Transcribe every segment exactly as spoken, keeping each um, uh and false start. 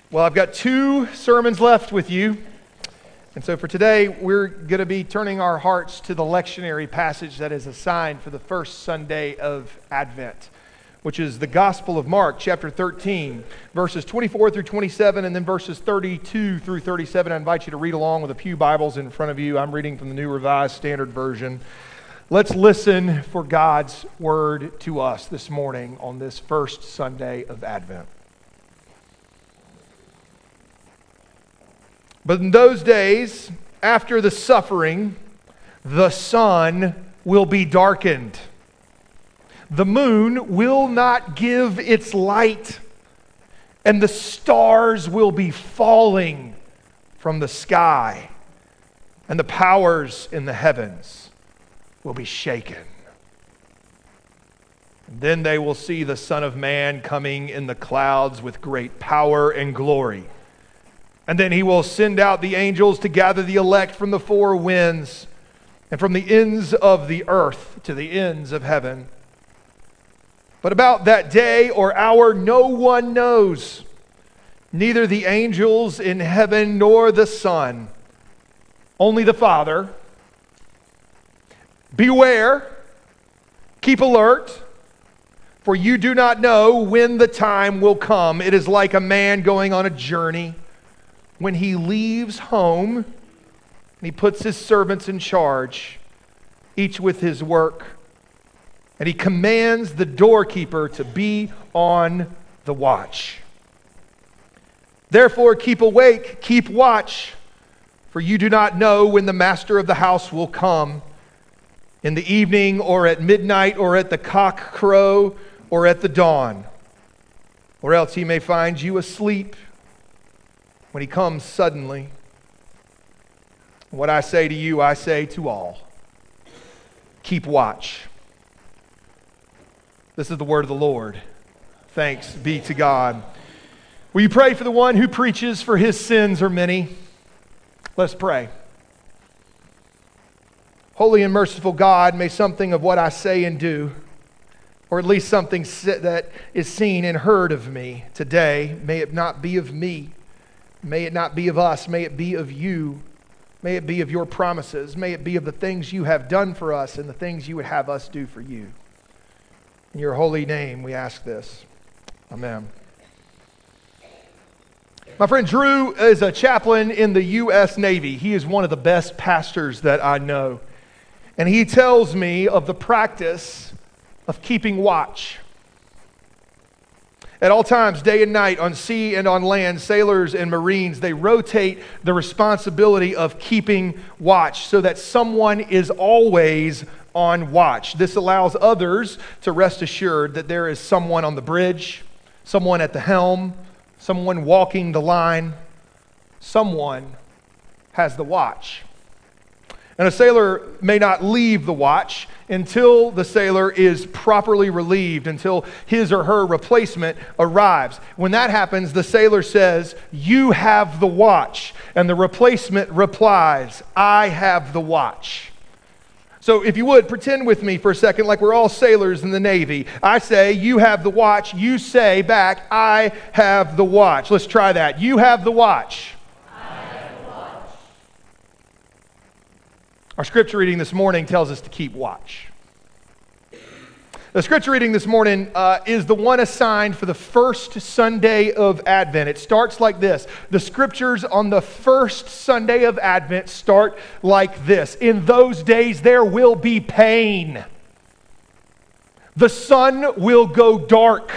Well, I've got two sermons left with you. And so for today, we're going to be turning our hearts to the lectionary passage that is assigned for the first Sunday of Advent, which is the Gospel of Mark, chapter thirteen, verses twenty-four through twenty-seven, and then verses thirty-two through thirty-seven. I invite you to read along with a pew Bibles in front of you. I'm reading from the New Revised Standard Version. Let's listen for God's word to us this morning on this first Sunday of Advent. But in those days, after the suffering, the sun will be darkened. The moon will not give its light, and the stars will be falling from the sky, and the powers in the heavens will be shaken. And then they will see the Son of Man coming in the clouds with great power and glory. And then he will send out the angels to gather the elect from the four winds and from the ends of the earth to the ends of heaven. But about that day or hour no one knows, neither the angels in heaven nor the Son, only the Father. Beware, keep alert, for you do not know when the time will come. It is like a man going on a journey, when he leaves home and he puts his servants in charge, each with his work, and he commands the doorkeeper to be on the watch. Therefore, keep awake, keep watch, for you do not know when the master of the house will come, in the evening or at midnight or at the cock crow or at the dawn, or else he may find you asleep when he comes suddenly. What I say to you, I say to all. Keep watch. This is the word of the Lord. Thanks be to God. Will you pray for the one who preaches, for his sins are many? Let's pray. Holy and merciful God, may something of what I say and do, or at least something that is seen and heard of me today, may it not be of me. May it not be of us. May it be of you. May it be of your promises. May it be of the things you have done for us and the things you would have us do for you. In your holy name we ask this. Amen. My friend Drew is a chaplain in the U S Navy. He is one of the best pastors that I know. And he tells me of the practice of keeping watch. At all times, day and night, on sea and on land, sailors and Marines, they rotate the responsibility of keeping watch so that someone is always on watch. This allows others to rest assured that there is someone on the bridge, someone at the helm, someone walking the line. Someone has the watch. And a sailor may not leave the watch until the sailor is properly relieved, until his or her replacement arrives. When that happens, the sailor says, "You have the watch." And the replacement replies, "I have the watch." So if you would, pretend with me for a second like we're all sailors in the Navy. I say, "You have the watch." You say back, "I have the watch." Let's try that. You have the watch. Our scripture reading this morning tells us to keep watch. The scripture reading this morning uh, is the one assigned for the first Sunday of Advent. It starts like this. The scriptures on the first Sunday of Advent start like this. In those days there will be pain. The sun will go dark.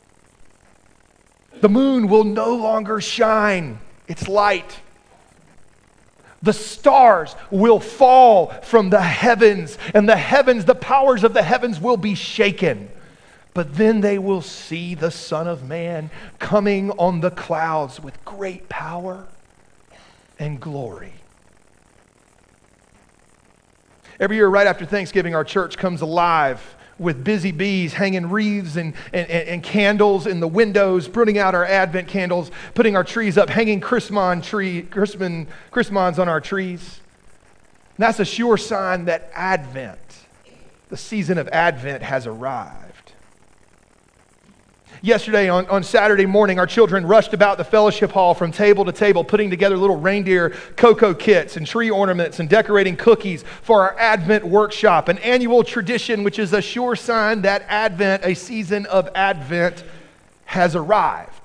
The moon will no longer shine its light. The stars will fall from the heavens, and the heavens, the powers of the heavens will be shaken. But then they will see the Son of Man coming on the clouds with great power and glory. Every year right after Thanksgiving, our church comes alive with busy bees hanging wreaths and, and, and candles in the windows, putting out our Advent candles, putting our trees up, hanging Christmas tree, Christmas, Christmas on our trees. And that's a sure sign that Advent, the season of Advent, has arrived. Yesterday on, on Saturday morning, our children rushed about the fellowship hall from table to table, putting together little reindeer cocoa kits and tree ornaments and decorating cookies for our Advent workshop, an annual tradition which is a sure sign that Advent, a season of Advent, has arrived.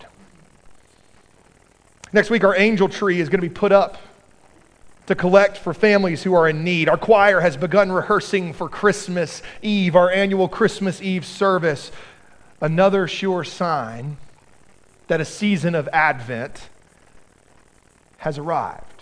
Next week, our angel tree is going to be put up to collect for families who are in need. Our choir has begun rehearsing for Christmas Eve, our annual Christmas Eve service. Another sure sign that a season of Advent has arrived.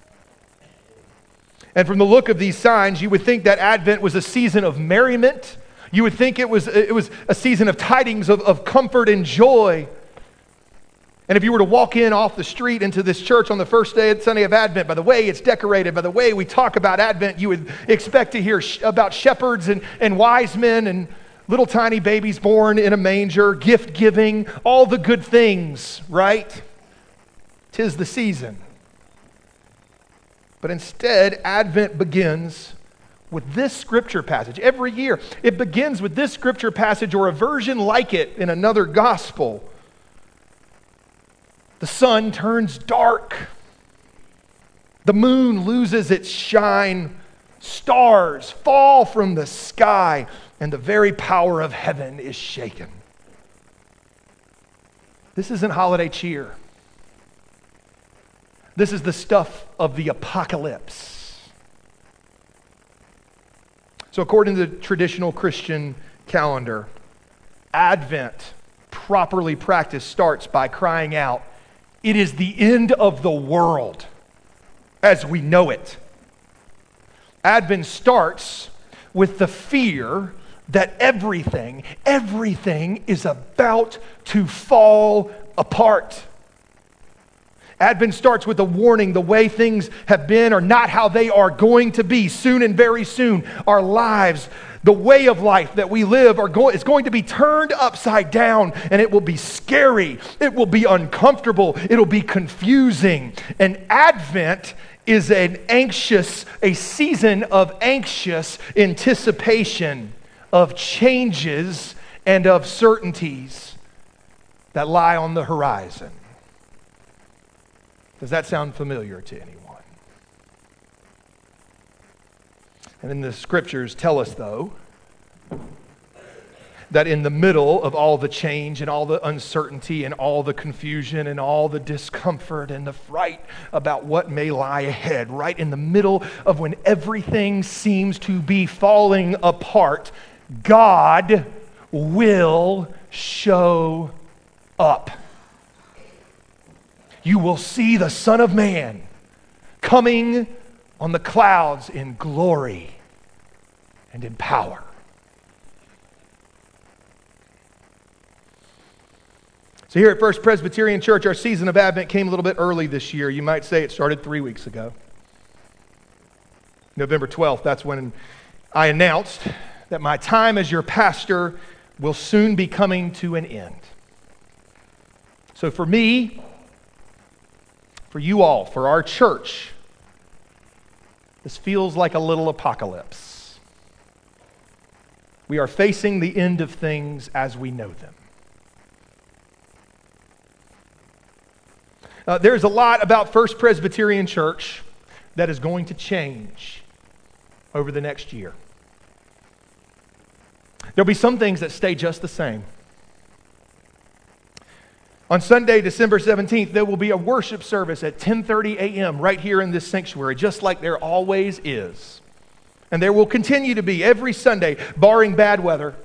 And from the look of these signs, you would think that Advent was a season of merriment. You would think it was, it was a season of tidings of, of comfort and joy. And if you were to walk in off the street into this church on the first day, Sunday of Advent, by the way it's decorated, by the way we talk about Advent, you would expect to hear sh- about shepherds and, and wise men and little tiny babies born in a manger, gift giving, all the good things, right? 'Tis the season. But instead, Advent begins with this scripture passage. Every year, it begins with this scripture passage or a version like it in another gospel. The sun turns dark. The moon loses its shine. Stars fall from the sky, and the very power of heaven is shaken. This isn't holiday cheer. This is the stuff of the apocalypse. So according to the traditional Christian calendar, Advent, properly practiced, starts by crying out, "It is the end of the world as we know it." Advent starts with the fear that everything, everything is about to fall apart. Advent starts with a warning. The way things have been are not how they are going to be. Soon and very soon, our lives, the way of life that we live are going, is going to be turned upside down, and it will be scary. It will be uncomfortable. It'll be confusing. And Advent is an anxious, a season of anxious anticipation of changes and of certainties that lie on the horizon. Does that sound familiar to anyone? And then the scriptures tell us, though, that in the middle of all the change and all the uncertainty and all the confusion and all the discomfort and the fright about what may lie ahead, right in the middle of when everything seems to be falling apart, God will show up. You will see the Son of Man coming on the clouds in glory and in power. So here at First Presbyterian Church, our season of Advent came a little bit early this year. You might say it started three weeks ago. November twelfth, that's when I announced that my time as your pastor will soon be coming to an end. So for me, for you all, for our church, this feels like a little apocalypse. We are facing the end of things as we know them. Uh, there's a lot about First Presbyterian Church that is going to change over the next year. There'll be some things that stay just the same. On Sunday, December seventeenth, there will be a worship service at ten thirty a.m. right here in this sanctuary, just like there always is. And there will continue to be every Sunday, barring bad weather.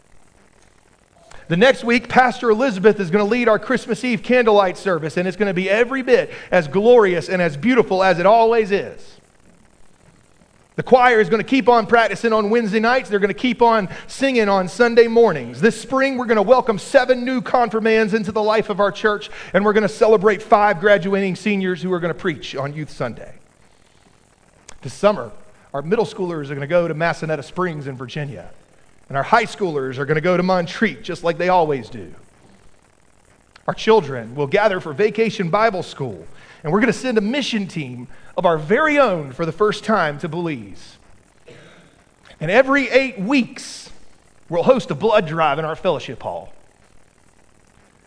The next week, Pastor Elizabeth is going to lead our Christmas Eve candlelight service, and it's going to be every bit as glorious and as beautiful as it always is. The choir is going to keep on practicing on Wednesday nights. They're going to keep on singing on Sunday mornings. This spring, we're going to welcome seven new confirmands into the life of our church, and we're going to celebrate five graduating seniors who are going to preach on Youth Sunday. This summer, our middle schoolers are going to go to Massanetta Springs in Virginia. And our high schoolers are going to go to Montreat, just like they always do. Our children will gather for Vacation Bible School, and we're going to send a mission team of our very own for the first time to Belize. And every eight weeks, we'll host a blood drive in our fellowship hall.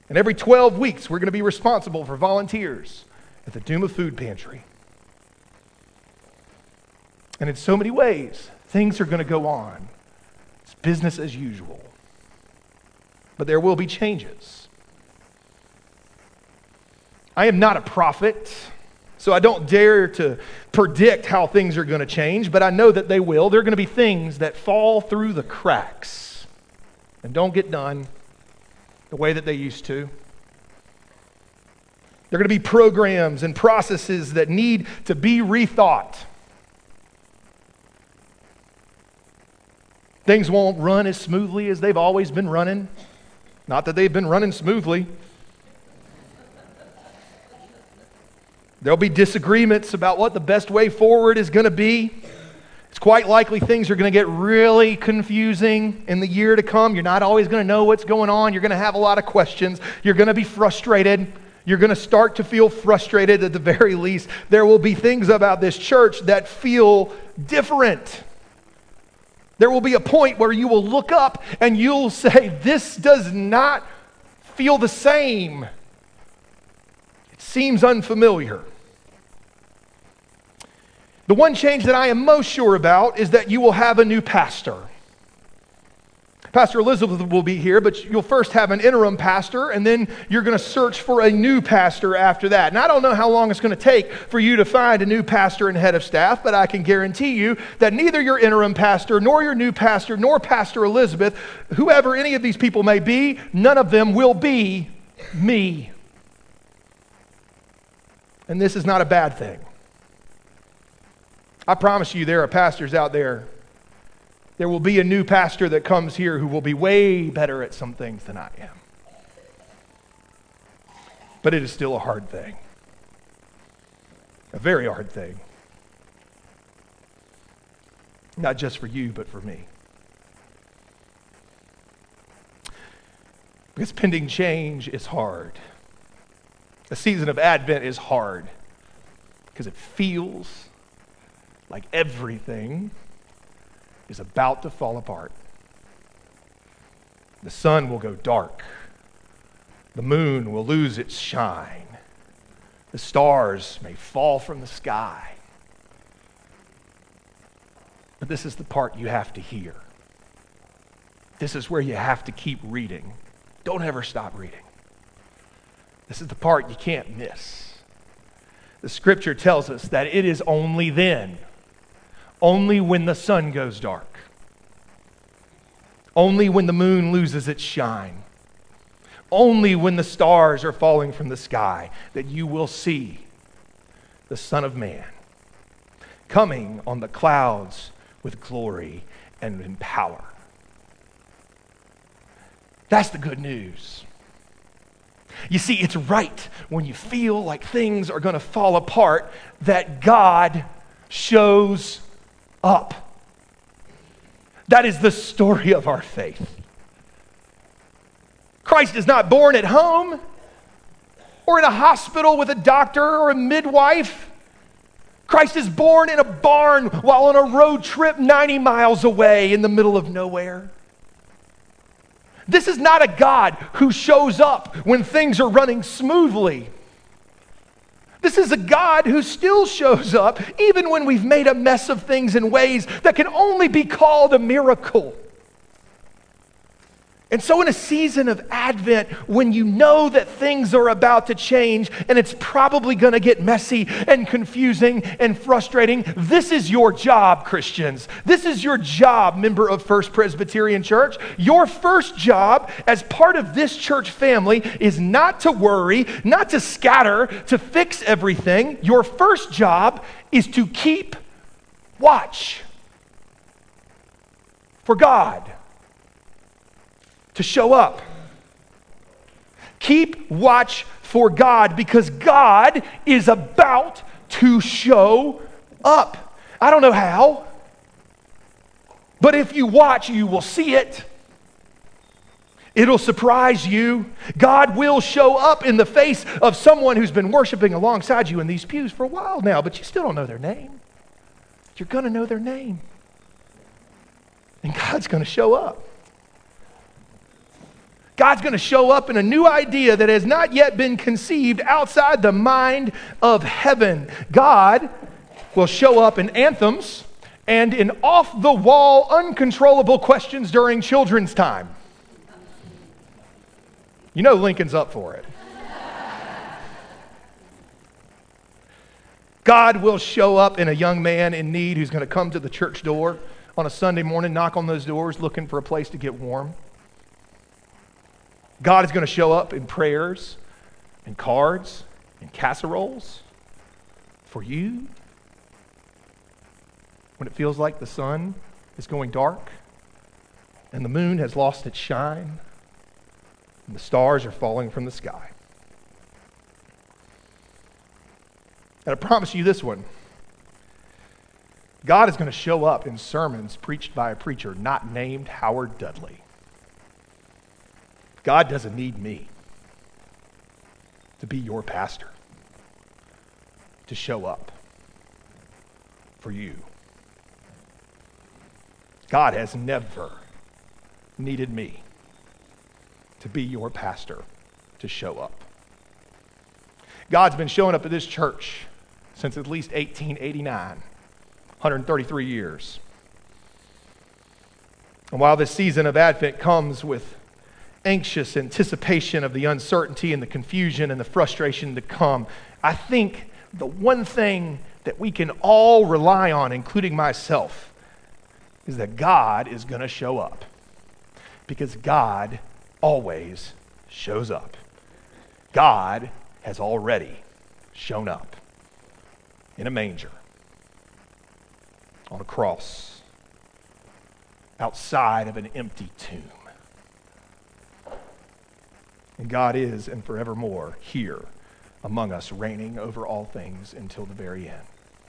And every twelve weeks, we're going to be responsible for volunteers at the Duma Food Pantry. And in so many ways, things are going to go on. It's business as usual. But there will be changes. I am not a prophet, so I don't dare to predict how things are going to change, but I know that they will. There are going to be things that fall through the cracks and don't get done the way that they used to. There are going to be programs and processes that need to be rethought. Things won't run as smoothly as they've always been running. Not that they've been running smoothly. There'll be disagreements about what the best way forward is going to be. It's quite likely things are going to get really confusing in the year to come. You're not always going to know what's going on. You're going to have a lot of questions. You're going to be frustrated. You're going to start to feel frustrated at the very least. There will be things about this church that feel different. There will be a point where you will look up and you'll say, this does not feel the same. It seems unfamiliar. The one change that I am most sure about is that you will have a new pastor. Pastor Elizabeth will be here, but you'll first have an interim pastor, and then you're going to search for a new pastor after that. And I don't know how long it's going to take for you to find a new pastor and head of staff, but I can guarantee you that neither your interim pastor, nor your new pastor, nor Pastor Elizabeth, whoever any of these people may be, none of them will be me. And this is not a bad thing. I promise you there are pastors out there. There will be a new pastor that comes here who will be way better at some things than I am. But it is still a hard thing. A very hard thing. Not just for you, but for me. Because pending change is hard. The season of Advent is hard because it feels like everything is about to fall apart. The sun will go dark. The moon will lose its shine. The stars may fall from the sky. But this is the part you have to hear. This is where you have to keep reading. Don't ever stop reading. This is the part you can't miss. The scripture tells us that it is only then, only when the sun goes dark, only when the moon loses its shine, only when the stars are falling from the sky, that you will see the Son of Man coming on the clouds with glory and in power. That's the good news. You see, it's right when you feel like things are going to fall apart that God shows up. That is the story of our faith. Christ is not born at home or in a hospital with a doctor or a midwife. Christ is born in a barn while on a road trip ninety miles away in the middle of nowhere. This is not a God who shows up when things are running smoothly. This is a God who still shows up even when we've made a mess of things in ways that can only be called a miracle. And so in a season of Advent, when you know that things are about to change and it's probably going to get messy and confusing and frustrating, this is your job, Christians. This is your job, member of First Presbyterian Church. Your first job as part of this church family is not to worry, not to scatter, to fix everything. Your first job is to keep watch for God to show up. Keep watch for God because God is about to show up. I don't know how, but if you watch, you will see it. It'll surprise you. God will show up in the face of someone who's been worshiping alongside you in these pews for a while now, but you still don't know their name. You're going to know their name. And God's going to show up. God's going to show up in a new idea that has not yet been conceived outside the mind of heaven. God will show up in anthems and in off-the-wall, uncontrollable questions during children's time. You know Lincoln's up for it. God will show up in a young man in need who's going to come to the church door on a Sunday morning, knock on those doors, looking for a place to get warm. God is going to show up in prayers and cards and casseroles for you when it feels like the sun is going dark and the moon has lost its shine and the stars are falling from the sky. And I promise you this one. God is going to show up in sermons preached by a preacher not named Howard Dudley. God doesn't need me to be your pastor, to show up for you. God has never needed me to be your pastor, to show up. God's been showing up at this church since at least eighteen eighty-nine, one hundred thirty-three years. And while this season of Advent comes with anxious anticipation of the uncertainty and the confusion and the frustration to come, I think the one thing that we can all rely on, including myself, is that God is going to show up. Because God always shows up. God has already shown up in a manger, on a cross, outside of an empty tomb. And God is and forevermore here among us, reigning over all things until the very end.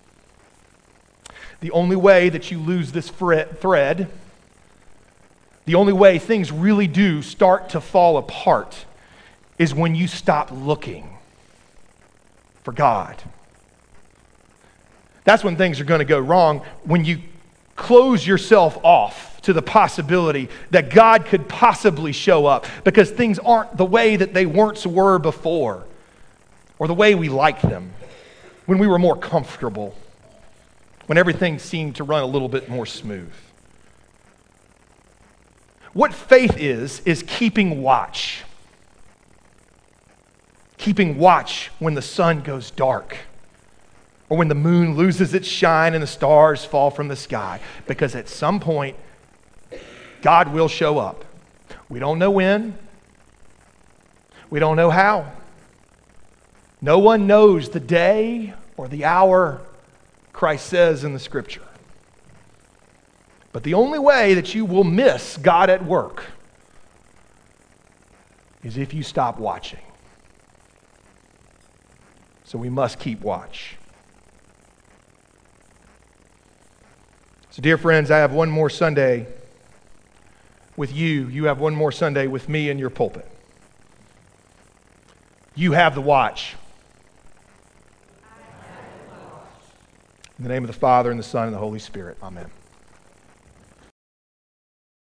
The only way that you lose this thread, the only way things really do start to fall apart, is when you stop looking for God. That's when things are going to go wrong, when you close yourself off to the possibility that God could possibly show up because things aren't the way that they once were before, or the way we liked them, when we were more comfortable, when everything seemed to run a little bit more smooth. What faith is, is keeping watch. Keeping watch when the sun goes dark, or when the moon loses its shine and the stars fall from the sky. Because at some point, God will show up. We don't know when. We don't know how. No one knows the day or the hour, Christ says in the scripture. But the only way that you will miss God at work is if you stop watching. So we must keep watch. So dear friends, I have one more Sunday with you. You have one more Sunday with me in your pulpit. You have the watch. In the name of the Father, and the Son, and the Holy Spirit. Amen.